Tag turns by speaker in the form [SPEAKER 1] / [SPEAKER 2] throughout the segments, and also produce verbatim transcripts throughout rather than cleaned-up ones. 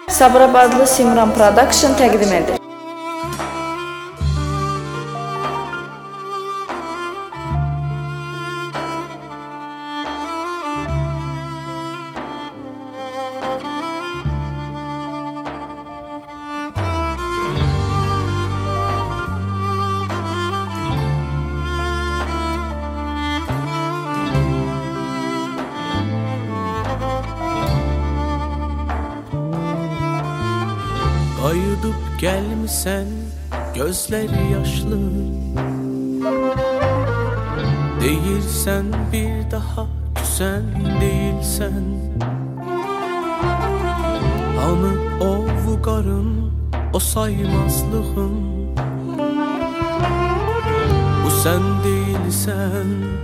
[SPEAKER 1] Sabirabadlı Simran Production təqdim edir.
[SPEAKER 2] Ayıdıp gelmişsen gözleri yaşlı, değilsen bir daha küsen değilsen. Hanı o vukarın, o saymazlığın, bu sen değilsen,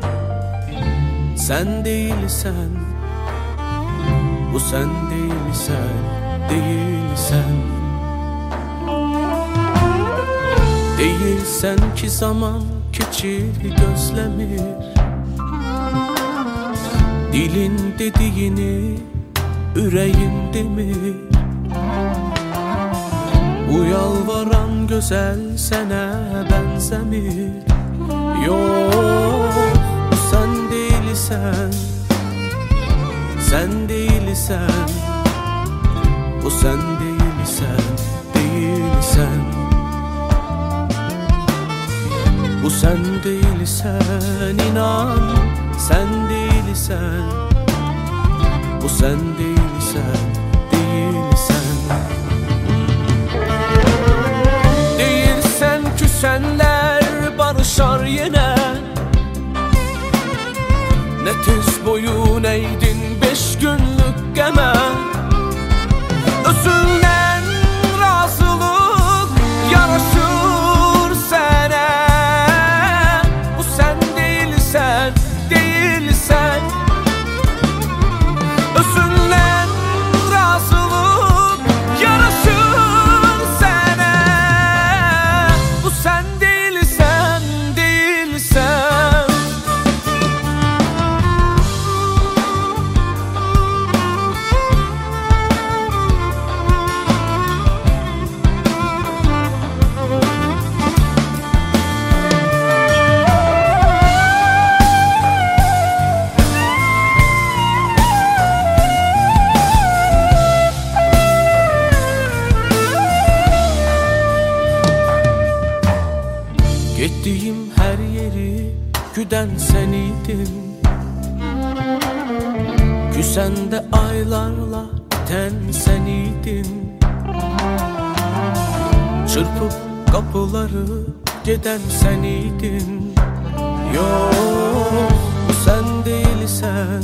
[SPEAKER 2] sen değilsen, bu sen değilsen, değilsen. Değilsen ki zaman keçir gözlemir, dilin dediğini yüreğin demir. Bu yalvaran güzel sana benzemir. Yok, bu sen değilsen, sen değilsen, bu sen değilsen, değilsen. Bu sen değilsen, inan sen değilsen, bu sen değilsen, değilsen. Değilsen küsenler barışar yine, ne tez boyun eğdin beş günlük geme. Özünden razılık yaraşır sana, değilsen. Özünden razılık yaraşır sana, bu sen değilsen, değilsen. Gittiğim her yeri güden sen idin, küsen de aylarla biten sen idin. Çırpıp kapıları giden sen idin. Yok, bu sen değilsen,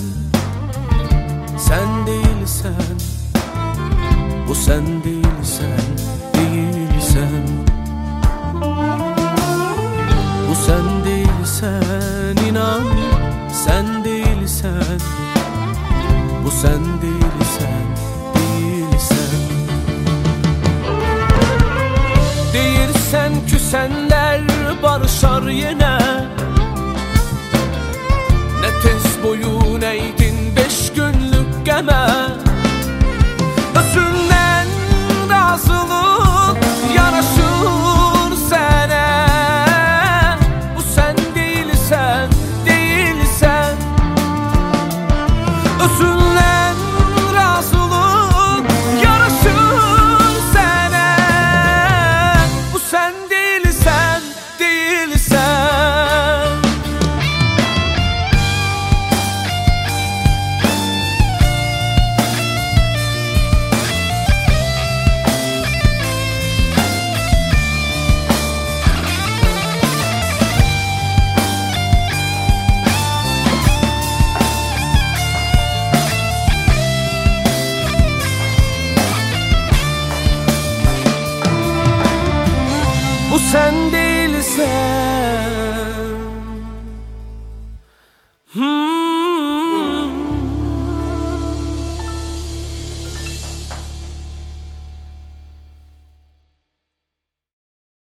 [SPEAKER 2] sen değilsen, bu sen değilsen, değilsen. Bu sen değilsen, inan sen değilsen, bu sen değilsen, değilsen. Değilsen küsenler barışar yine, ne tez boyun eğdin beş günlük geme. Özünden razılık yaraşır sana, değilsen. Özünden razılık yaraşır sana, bu sen değilsen, değilsen. Bu sen değilsen.